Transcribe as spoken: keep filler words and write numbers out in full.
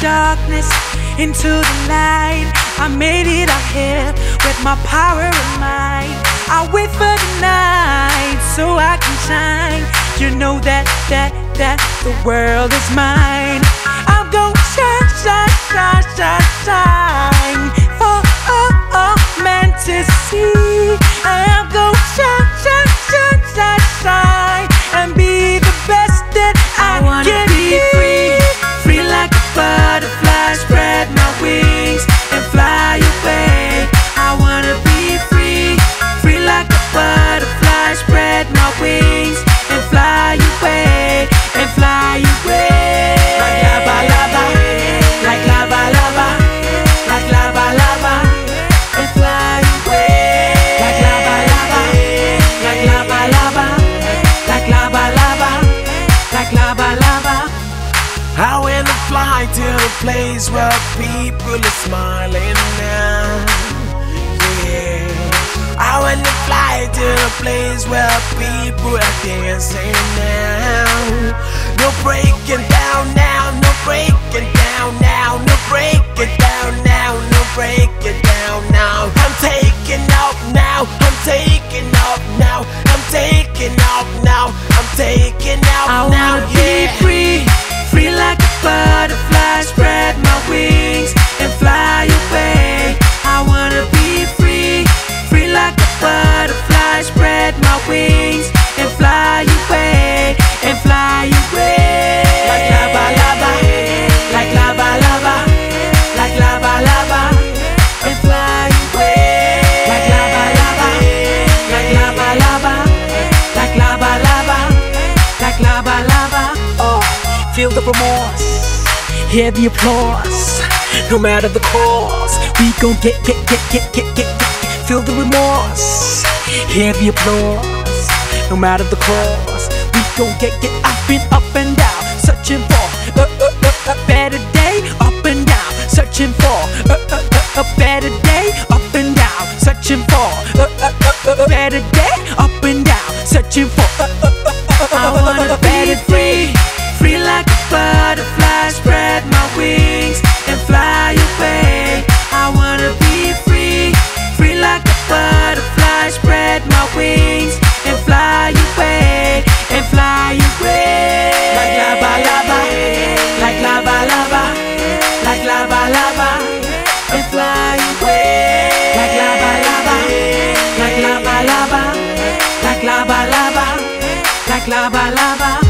darkness into the light. I made it out here with my power and might. I wait for the night so I can shine. You know that, that, that the world is mine. I'm gonna shine, shine, shine, shine, shine for all, all men to see. I'm gonna shine, shine, shine, shine, shine and be the best that I, I wanna can be. Free, free like a butterfly, spread my wings and fly away. I wanna be free, free like a butterfly, spread my wings and fly away, and fly away. Like lava, lava, like lava, lava, like lava, lava, and fly away. Like lava, lava, like lava, lava, like lava, lava, like lava, lava. I wanna fly to a place where people are smiling now. Yeah, I wanna fly to a place where people are dancing now. No breaking down now, no breaking down now, no breaking down now, no breaking down now. I'm taking off now, I'm taking off now, I'm taking off now, I'm taking off I now. wanna Yeah. be free, free like a butterfly, spread my wings and fly away. I wanna be free, free like a butterfly, spread my wings and fly away, and fly away. Like lava, lava, like lava, lava, like lava, lava, and fly away. Like lava, lava, like lava, lava, like lava, lava, like lava, lava. Oh, feel the remorse, hear the applause. No matter the cause, we gon' get, get, get, get, get, get, get. Feel the remorse, hear the applause. No matter the cause, we gon' get, get. I've been up and down, searching for a, a, a, a better day. Up and down, searching for a, a, a, a better day. Up and down, searching for a, a, a, a better day. Up and down, searching for a, a, a, a, a, I wanna be free, free like a butterfly, spread my wings and fly away. I wanna be free, free like a butterfly, spread my wings and fly away, and fly away. Like lava, lava, like lava, lava, like lava, lava, and fly away. Like lava, lava, like lava, lava, like lava, lava, like lava, lava.